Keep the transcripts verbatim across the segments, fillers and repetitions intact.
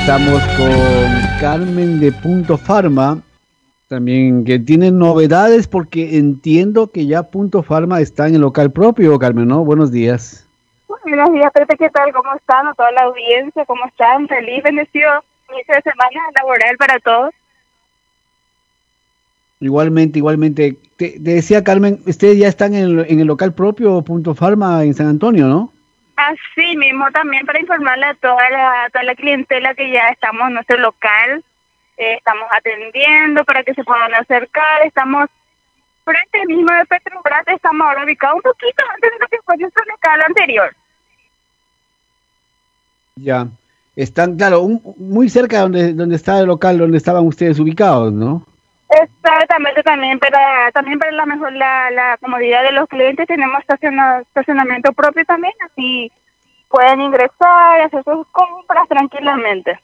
Estamos con Carmen de Punto Pharma, también que tiene novedades porque entiendo que ya Punto Pharma está en el local propio, Carmen, ¿no? Buenos días. Buenos días, Pepe, ¿qué tal? ¿Cómo están? A toda la audiencia, ¿cómo están? Feliz, bendecido inicio de semana laboral para todos. Igualmente, igualmente. Te, te decía, Carmen, ustedes ya están en el, en el local propio Punto Pharma en San Antonio, ¿no? Así mismo, también para informarle a toda la, a toda la clientela que ya estamos en nuestro local, eh, estamos atendiendo para que se puedan acercar, estamos frente mismo de Petrobras, estamos ahora ubicados un poquito antes de lo que fue nuestro local anterior. Ya. Están, claro, un- muy cerca de donde, donde está el local, donde estaban ustedes ubicados, ¿no? Exactamente, también para también para la mejor la, la comodidad de los clientes tenemos estaciona- estacionamiento propio también, así pueden ingresar, hacer sus compras tranquilamente.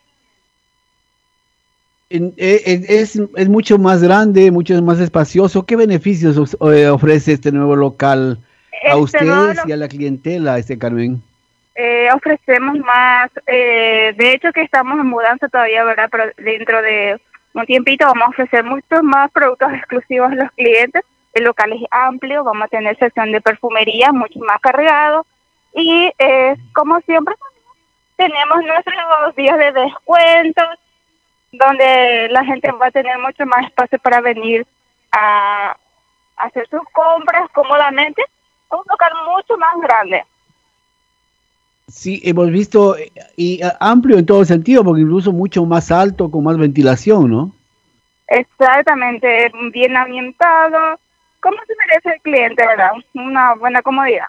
En- eh, eh, es, es mucho más grande, mucho más espacioso. ¿Qué beneficios os- eh, ofrece este nuevo local a Este nuevo ustedes lo- y a la clientela, este Carmen? eh, ofrecemos más, eh, de hecho que estamos en mudanza todavía, ¿verdad? Pero dentro de un tiempito vamos a ofrecer muchos más productos exclusivos a los clientes. El local es amplio, vamos a tener sección de perfumería mucho más cargado y eh, como siempre tenemos nuestros días de descuentos donde la gente va a tener mucho más espacio para venir a hacer sus compras cómodamente. Un local mucho más grande. Sí, hemos visto eh, y ah, amplio en todo sentido, porque incluso mucho más alto, con más ventilación, ¿no? Exactamente, bien ambientado, como se merece el cliente, ¿verdad? Una buena comodidad.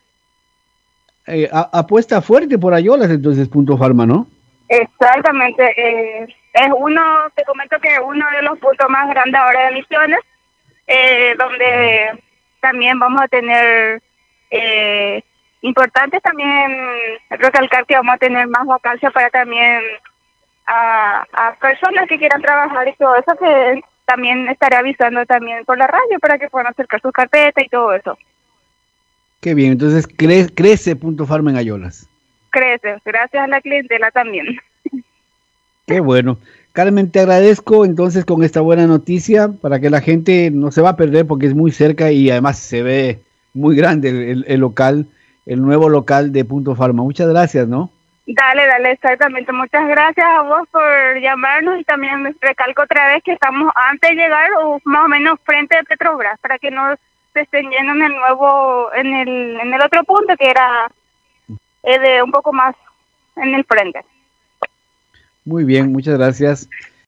Eh, a- apuesta fuerte por Ayolas, entonces, Punto Pharma, ¿no? Exactamente, eh, es uno, te comento que es uno de los puntos más grandes ahora de Misiones, eh, donde también vamos a tener, eh, importante también recalcar que vamos a tener más vacancias para también a, a personas que quieran trabajar y todo eso, que también estaré avisando también por la radio para que puedan acercar sus carpetas y todo eso. Qué bien, entonces cre- crece Punto Pharma en Ayolas. Crece, gracias a la clientela también. Qué bueno. Carmen, te agradezco entonces con esta buena noticia para que la gente no se va a perder porque es muy cerca y además se ve muy grande el, el- el local, el nuevo local de Punto Pharma. Muchas gracias, ¿no? Dale, dale, exactamente. Muchas gracias a vos por llamarnos y también me recalco otra vez que estamos antes de llegar o más o menos frente de Petrobras para que no se estén yendo en el nuevo, en el, en el otro punto que era eh, de un poco más en el frente. Muy bien, muchas gracias.